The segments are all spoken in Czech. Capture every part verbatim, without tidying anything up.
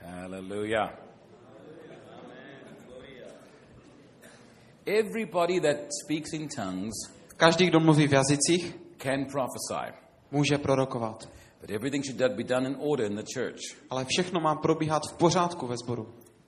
Hallelujah. Everybody that speaks in tongues Každý, kdo mluví v jazycích, can prophesy. může prorokovat. But everything should be done in order in the church. Ale všechno má probíhat v pořádku ve sboru.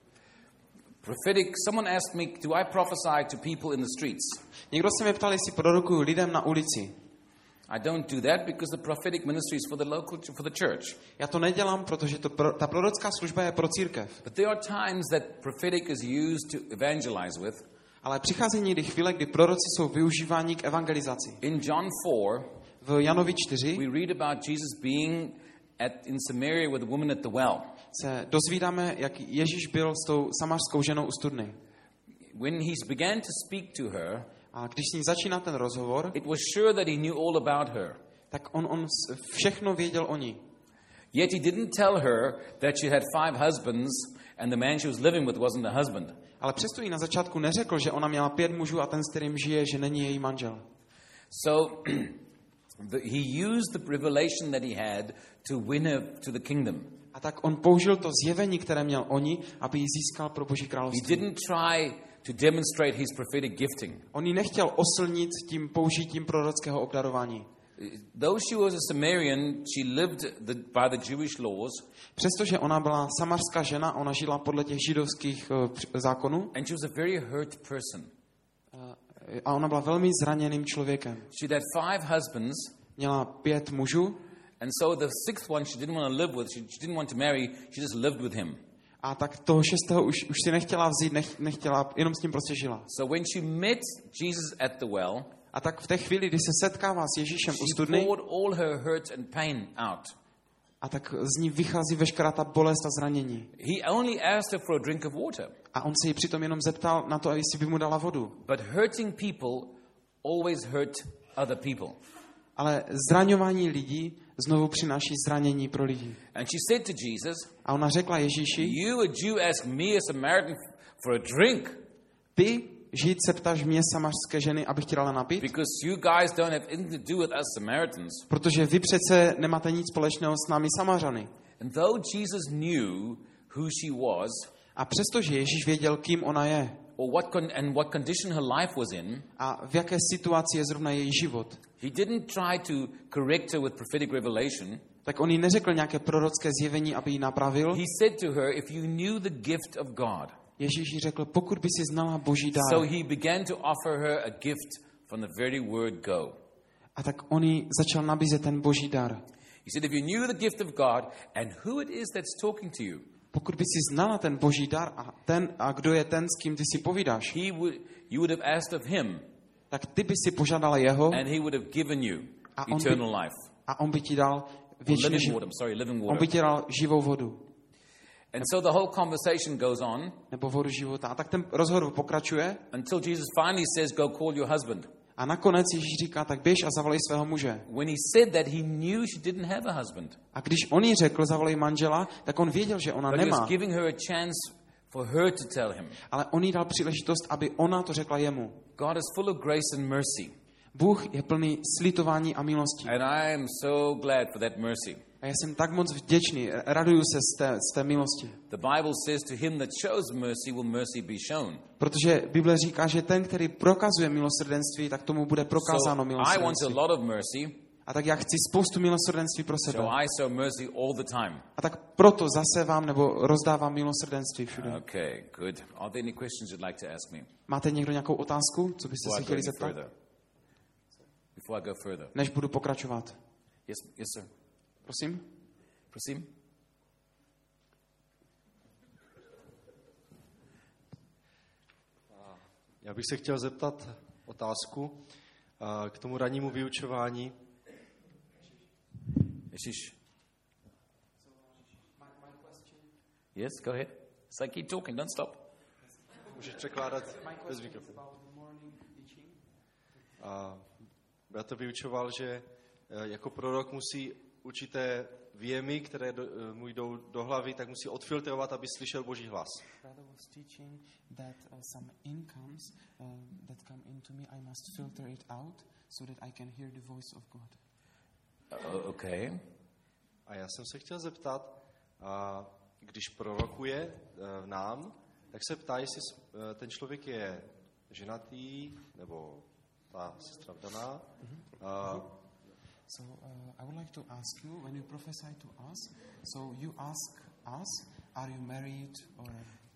Prophetic, someone asked me, do I prophesy to people in the streets? Někdo se mě ptal, jestli prorokuju lidem na ulici. I don't do that because the prophetic ministry is for the local, for the church. Já to nedělám, protože to pro, ta prorocká služba je pro církev. But there are times that prophetic is used to evangelize with. Ale přichází někdy chvíle, kdy proroci jsou využíváni k evangelizaci. In John four, v Janovi čtyři we read about Jesus being at, in Samaria with a woman at the well. Se dozvídáme, jak Ježíš byl s tou samařskou ženou u studny. When he began to speak to her, a když s ní začíná ten rozhovor, it was sure that he knew all about her. Tak on, on všechno věděl o ní. Yet he didn't tell her that she had five husbands and the man she was living with wasn't the husband. Ale přesto jí na začátku neřekl, že ona měla pět mužů a ten, s kterým žije, že není její manžel. So the, he used the revelation that he had to win her to the kingdom. A tak on použil to zjevení, které měl oni, aby ji získal pro Boží království. He didn't try to demonstrate his prophetic gifting. On ji nechtěl oslnit tím použitím prorockého obdarování. Though she was a Samaritan, she lived the, by the Jewish laws. Přestože ona byla samarská žena, ona žila podle těch židovských uh, zákonů. And she was a very hurt person. Uh, a ona byla velmi zraněným člověkem. She had five husbands. Měla pět mužů. And so the sixth one she didn't want to live with, she, she didn't want to marry, she just lived with him. A tak toho šestého už, už si nechtěla vzít, nech, nechtěla, jenom s ním prostě žila. So when she met Jesus at the well, a tak v té chvíli, kdy se setkává s Ježíšem u studny, she poured all her hurt and pain out. A tak z ní vychází veškerá ta bolest a zranění. He only asked her for a drink of water. A on se jí přitom jenom zeptal na to, jestli by mu dala vodu. But hurting people always hurt other people. Ale zraňování lidí znovu přináší zranění pro lidi. And she said to Jesus, a ona řekla Ježíši, you a Jew ask me a Samaritan for a drink. Ty, Žid, se ptáš mě, samařské ženy, abych ti dala napít? Because you guys don't have anything to do with us Samaritans. Protože vy přece nemáte nic společného s námi Samařany. And though Jesus knew who she was, a přestože Ježíš věděl, kým ona je, or what con- and what condition her life was in, a v jaké situaci je zrovna její život, he didn't try to correct her with prophetic revelation. Tak on jí neřekl nějaké prorocké zjevení, aby ji napravil. He said to her, if you knew the gift of God. Ježíš jí řekl, pokud by si znala Boží dar. So he began to offer her a gift from the very word go. A tak on jí začal nabízet ten Boží dar. He said, if you knew the gift of God and who it is that's talking to you. Pokud by si znala ten Boží dar a ten a kdo je ten, s kým ty si povídáš. He would, you would have asked of him. Tak ty by si požádala jeho. And he would have given you a on eternal by, life. A on by ti dal věčný život. On by ti dal živou vodu. And so the whole conversation goes on. Nebo vodu života. A tak ten rozhovor pokračuje. Until Jesus finally says, go call your husband. A nakonec Ježíš říká, tak běž a zavolej svého muže. When he said that, he knew she didn't have a husband. A když on jí řekl, zavolej manžela, tak on věděl, že ona But nemá. he was giving her a chance for her to tell him. Ale on jí dal příležitost, aby ona to řekla jemu. God is full of grace and mercy. Bůh je plný slitování a milosti. And I am so glad for that mercy. A já jsem tak moc vděčný, raduju se z té, z té milosti. The Bible says to him that shows mercy will mercy be shown. Protože Bible říká, že ten, který prokazuje milosrdenství, tak tomu bude prokázáno milosrdenství. So I want a lot of mercy. A tak já chci spoustu milosrdenství pro sebe. So I show mercy all the time. A tak proto zasevám nebo rozdávám milosrdenství všude. Okay, good. Are there any questions you'd like to ask me? Máte někdo nějakou otázku, co byste se chtěli zeptat? Before I go further. Než budu pokračovat. Yes, yes sir. Prosím? Prosím? Já bych se chtěl zeptat otázku k tomu rannímu vyučování. Ježíš. Yes, go ahead. It's like keep talking, don't stop. Můžeš překládat bez mikrofonu. A já to vyučoval, že jako prorok musí určité věmy, které do, mu jdou do hlavy, tak musí odfiltrovat, aby slyšel Boží hlas. Okay. A já jsem se chtěl zeptat, a když prorokuje uh, nám, tak se ptá, jestli uh, ten člověk je ženatý, nebo ta sestra vdaná. Uh, So uh, I would like to ask you, when you prophesy to us, so you ask us, are you married or...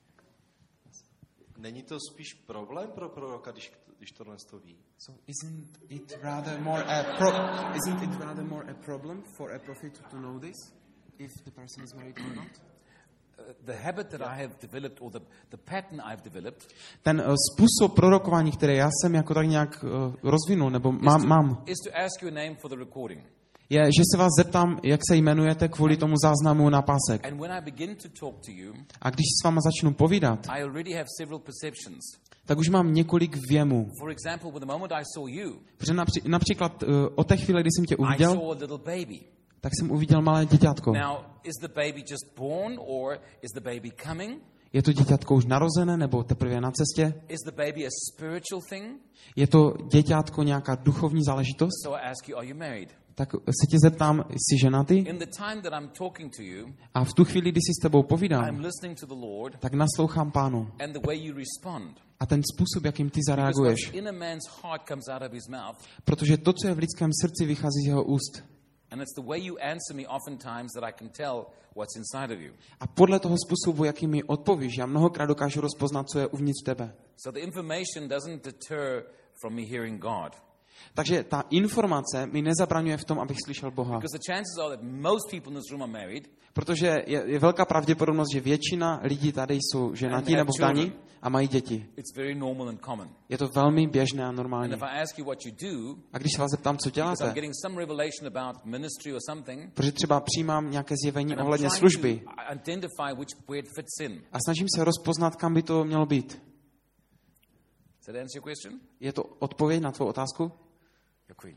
Není to spíš problém pro proroka, když, když tohle to ví? So isn't it rather more a pro, isn't it rather more a problem for a prophet to know this, if the person is married or not? The habit that I have developed, or the, the pattern I've developed, Ten uh, způsob prorokování, který já jsem jako tak nějak uh, rozvinul, nebo mám, mám, is to ask you a name for the recording. je, že se vás zeptám, jak se jmenujete kvůli tomu záznamu na pásek. And when I begin to talk to you, A když s váma začnu povídat, I already have several perceptions. tak už mám několik věmů. For example, with the moment I saw you, Protože napří, například uh, od té chvíle, kdy jsem tě I uviděl, saw a little baby. tak jsem uviděl malé děťátko. Now, is the baby just born, or is the baby coming? Je to děťátko už narozené, nebo teprve na cestě? Is the baby a spiritual thing? Je to děťátko nějaká duchovní záležitost? So I ask you, are you married? Tak se tě zeptám, jsi ženatý? In the time that I'm talking to you, A v tu chvíli, kdy si s tebou I'm povídám, listening to the Lord tak naslouchám Pánu. and the way you respond. A ten způsob, jakým ty Because zareaguješ. what's in a man's heart comes out of his mouth, Protože to, co je v lidském srdci, vychází z jeho úst. and it's the way you answer me oftentimes that I can tell what's inside of you. A podle toho způsobu, jakým mi odpovíš, já mnohokrát dokážu rozpoznat, co je uvnitř tebe. So the information doesn't deter from me hearing God. Takže ta informace mi nezabraňuje v tom, abych slyšel Boha. Because the chances are that most people in this room are married, Protože je, je velká pravděpodobnost, že většina lidí tady jsou ženatí nebo vdaní a mají děti. it's very normal and common. Je to velmi běžné a And normální. if I ask you what you do, A když se vás zeptám, co because I'm děláte, getting some revelation about ministry or something, protože třeba přijímám nějaké zjevení and I'm ohledně trying služby to identify which where it fits in. a snažím se rozpoznat, kam by to mělo být. Does that answer your question? Je to odpověď na tvou otázku? Děkuji.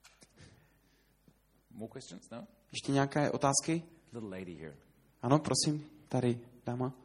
More questions? No? Ještě nějaké otázky? Little lady here. Ano, prosím, tady dáma.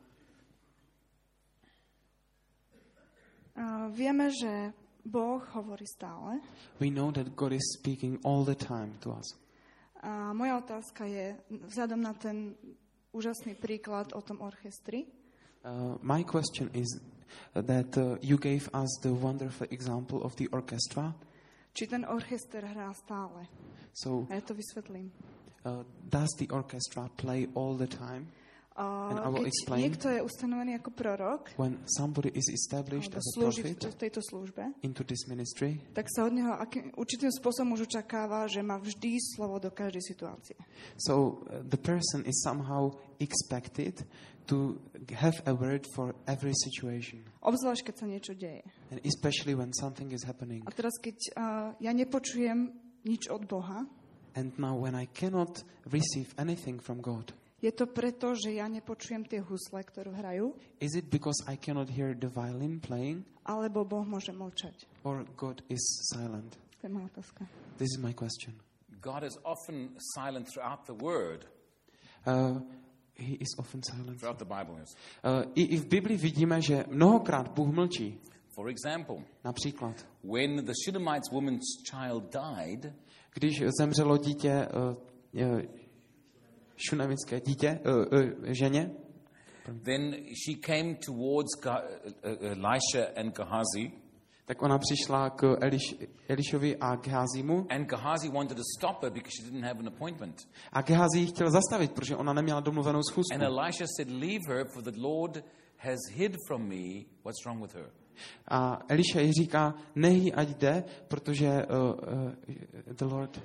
Uh, vieme, že Boh hovorí stále. We know that God is speaking all the time to us. A moja otázka je, vzhľadom na ten úžasný príklad o tom orchestri, Uh, my question is that uh, you gave us the wonderful example of the orchestra. či ten orchester hrá stále. So, A ja to vysvetlím. uh, does the orchestra play all the time? And I Uh, will keď explain. niekto je ustanovený ako prorok, When somebody is established alebo as a slúži v prophet t- tejto službe, into this ministry, tak sa od neho akým, určitým spôsobom už očakáva, že má vždy slovo do každej situácie. so uh, the person is somehow expected to have a word for every situation, Obzvlášť, keď sa niečo deje. and especially when something is happening. A teraz, keď uh, ja nepočujem nič od Boha, And now when I cannot receive anything from God, je to preto, že ja nepočujem tie husle, ktorú hrajú, is it because I cannot hear the violin playing, alebo Boh môže mlčať? or God is silent? To je moja otázka. This is my question. God is often silent throughout the Word, Uh, he is often silent. throughout the Bible. Yes. Uh, i, I v Biblii vidíme, že mnohokrát Bůh mlčí. For example, Například, when the Shunammite woman's child died, když zemřelo dítě, uh, uh, šunamické dítě, uh, uh, ženě, then she came towards Ga- uh, uh, Elisha and Gehazi, tak ona přišla k Eliš, Elišovi a Gehazimu. and Gehazi wanted to stop her because she didn't have an appointment. A Gehazi ji chtěl zastavit, protože ona neměla domluvenou schůzku. And Elisha said, "Leave her, for the Lord has hid from me what's wrong with her." A Eliša jí říká, nech jí ať jde, protože uh, uh, the Lord...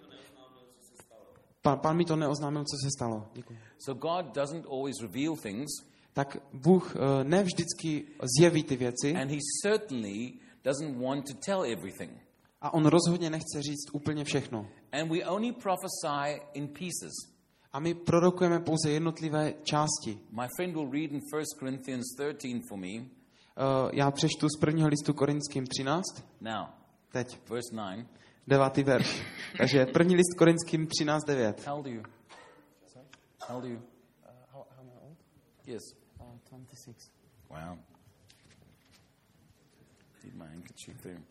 Pán, pán mi to neoznámil, co se stalo. Děkuji. So God doesn't always reveal things, Tak Bůh uh, ne vždycky zjeví ty věci and He certainly doesn't want to tell everything. a on rozhodně nechce říct úplně všechno. And we only prophesy in pieces. A my prorokujeme pouze jednotlivé části. My friend will read in First Corinthians thirteen for me. Uh, já přečtu z prvního listu Korinským třináct, Now, teď, verse nine. devátý verš. Takže první list Korinským třináct devět. How old are you? How old are you? How, how am I old? Yes. Uh, twenty-six. Wow. Need my handkerchief there.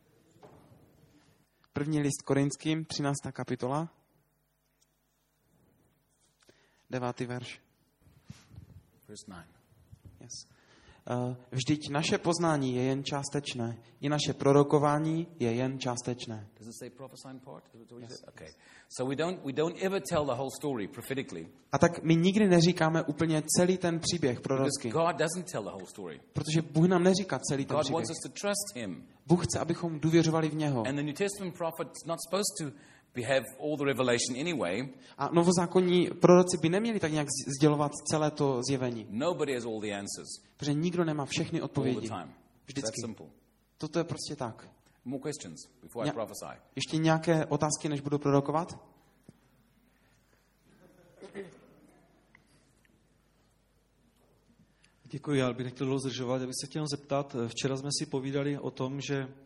První list Korinským, třináctá kapitola, devátý verš. Verse nine. Yes. Uh, vždyť naše poznání je jen částečné, i naše prorokování je jen částečné. Does it say prophesying part? Yes. Okay. So we don't we don't ever tell the whole story prophetically. A tak my nikdy neříkáme úplně celý ten příběh prorocky. Because God doesn't tell the whole story. Protože Bůh nám neříká celý ten God příběh. wants us to trust him. Bůh chce, abychom důvěřovali v něho. And the New Testament prophet's not supposed to have all the revelation anyway. A novozákonní proroci by neměli tak nějak sdělovat celé to zjevení. Nobody has all the answers Protože nikdo nemá všechny all the odpovědi. time. It's that Vždycky. simple. Toto je prostě tak. More questions before I Ně- prophesy. Ještě nějaké otázky, než budu prorokovat? Děkuji, já bych nechtěl dlouho zdržovat. Já bych se chtěl zeptat, včera jsme si povídali o tom, že eh,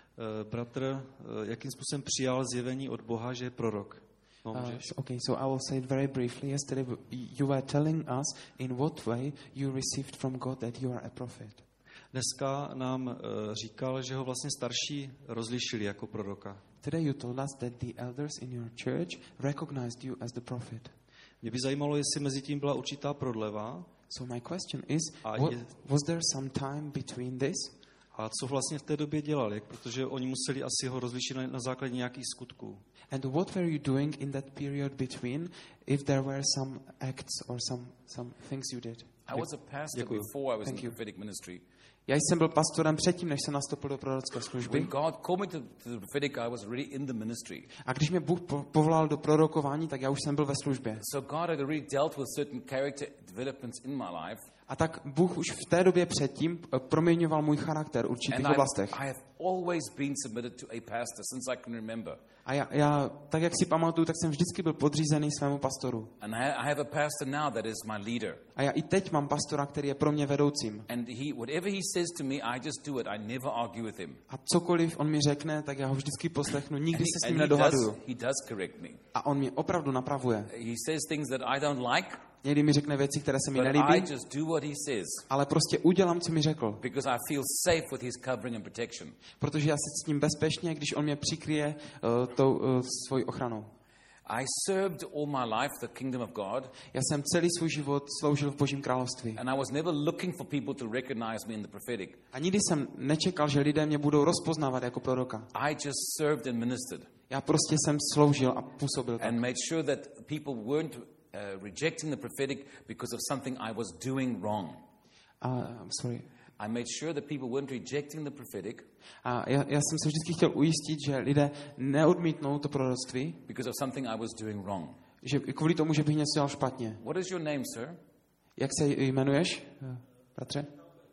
bratr eh, jakým způsobem přijal zjevení od Boha, že je prorok. No, Uh, můžeš? so- okay, so I will say it very briefly. Yesterday w- you were telling us in what way you received from God that you are a prophet. Dneska nám eh, říkal, že ho vlastně starší rozlišili jako proroka. Today you told us that the elders in your church recognized you as the prophet. Mě by zajímalo, jestli mezi tím byla určitá prodleva So my question is, A what, je- was there some time between this? a co vlastně v té době dělal, jak, protože oni museli asi ho rozlišit na, na základě nějakých skutků. And what were you doing in that period between, if there were some acts or some, some things you did? I was a pastor Děkuji. before I was in Thank the you. prophetic ministry. Já jsem byl pastorem předtím, než jsem nastoupil do prorocké služby. When God called me to, to the prophetic, I was already in the ministry. A když mě Bůh po- povolal do prorokování, tak já už jsem byl ve službě. So God had already dealt with certain character developments in my life. A tak Bůh už v té době předtím eh, proměňoval můj charakter v určitých And I've, oblastech. I have always been submitted to a pastor since I can remember. A já, já, tak jak si pamatuju, tak jsem vždycky byl podřízený svému pastoru. And I I have a pastor now that is my leader. A já i teď mám pastora, který je pro mě vedoucím. And he, whatever he says to me, I just do it. I never argue with him. A cokoliv on mi řekne, tak já ho vždycky poslechnu, nikdy And se s he, ním and he, nedohaduju. does, he does correct me. A on mě opravdu napravuje. He says things that I don't like, Někdy mi řekne věci, které se mi but I nelíbí, just do what he says ale prostě udělám, co mi řekl. because I feel safe with his covering and protection. Protože já se s ním bezpečně, když on mě přikryje uh, tou uh, svojí ochranou. I served all my life the kingdom of God, Já jsem celý svůj život sloužil v Božím království. and I was never looking for people to recognize me in the prophetic. A nikdy jsem nečekal, že lidé mě budou rozpoznávat jako proroka. I just served and ministered Já prostě jsem sloužil a působil tak. and made sure that people weren't uh, rejecting the prophetic because of something I was doing wrong. A, I'm sorry. I made sure that people weren't rejecting the prophetic A já, já jsem se vždycky chtěl ujistit, že lidé neodmítnou to proroctví, because of something I was doing wrong. že kvůli tomu, že bych něco dělal špatně. What is your name, sir? Jak se jmenuješ, bratře?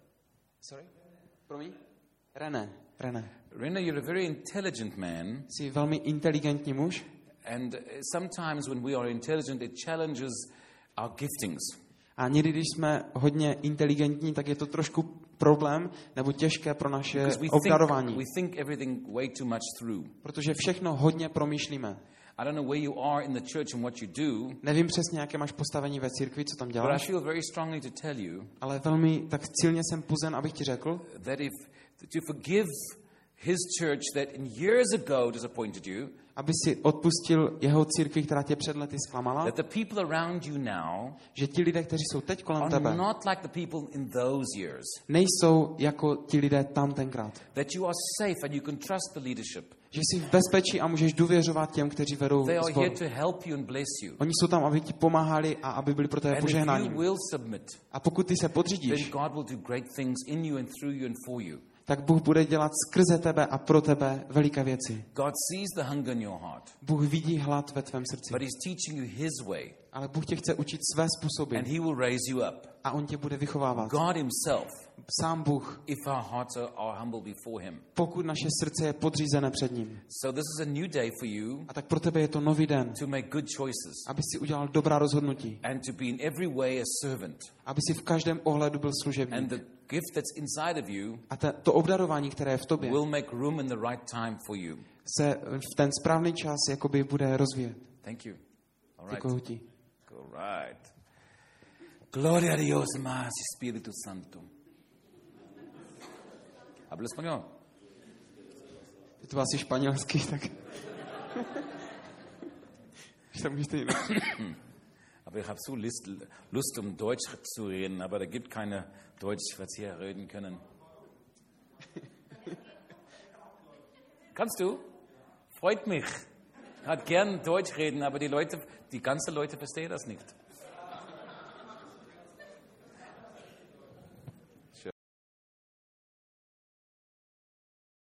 Sorry? Promiň? René. René. Rena, you're a very intelligent man, Jsi velmi inteligentní muž and uh, sometimes when we are intelligent, it challenges our giftings. a někdy, když jsme hodně inteligentní, tak je to trošku problém nebo těžké pro naše Because we think, obdarování, we think everything way too much through. protože všechno hodně promýšlíme. I don't know where you are in the church and what you do, Nevím přesně, jaké máš postavení ve církvi, co tam but I děláš, feel very strongly to tell you ale velmi tak silně jsem puzen, abych ti řekl, that if that you forgive his church that in years ago disappointed you, aby si odpustil jeho církvi, která tě před lety zklamala, that the people around you now že ti lidé, kteří jsou teď kolem are tebe, not like the people in those years. nejsou jako ti lidé tam tenkrát. That you are safe and you can trust the leadership. Že jsi v bezpečí a můžeš důvěřovat těm, kteří vedou They are sbor. here to help you and bless you. Oni jsou tam, aby ti pomáhali a aby byli pro tebe And if you požehnáním. will submit, A pokud ty se then podřídíš, God will do great things in you and through you and for you. tak Bůh bude dělat skrze tebe a pro tebe veliké věci. God sees the hunger in your heart, Bůh vidí hlad ve tvém srdci. but he's teaching you his way, Ale Bůh tě chce učit své způsoby and he will raise you up. a on tě bude vychovávat. God himself, Sám Bůh, if our hearts are, are humble before him. pokud naše srdce je podřízené před ním. So this is a new day for you A tak pro tebe je to nový den, to make good choices aby si udělal dobrá rozhodnutí. and to be in every way a servant. Aby si v každém ohledu byl And služebník. the gift that's inside of you A te, to obdarování, které je v tobě, will make room in the right time for you. se v ten správný čas jakoby bude rozvíjet. Thank you. All right. Děkuji ti. All right. Gloria a Dios más, Espíritu Santo. Habla español. Je to asi španělský, tak... Když tam můžete jinak. Aber ich habe so Lust, Lust, um Deutsch zu reden, aber da gibt keine Deutsch, was hier reden können. Kannst du? Freut mich. Hat gern Deutsch reden, aber die Leute, die ganzen Leute verstehen das nicht.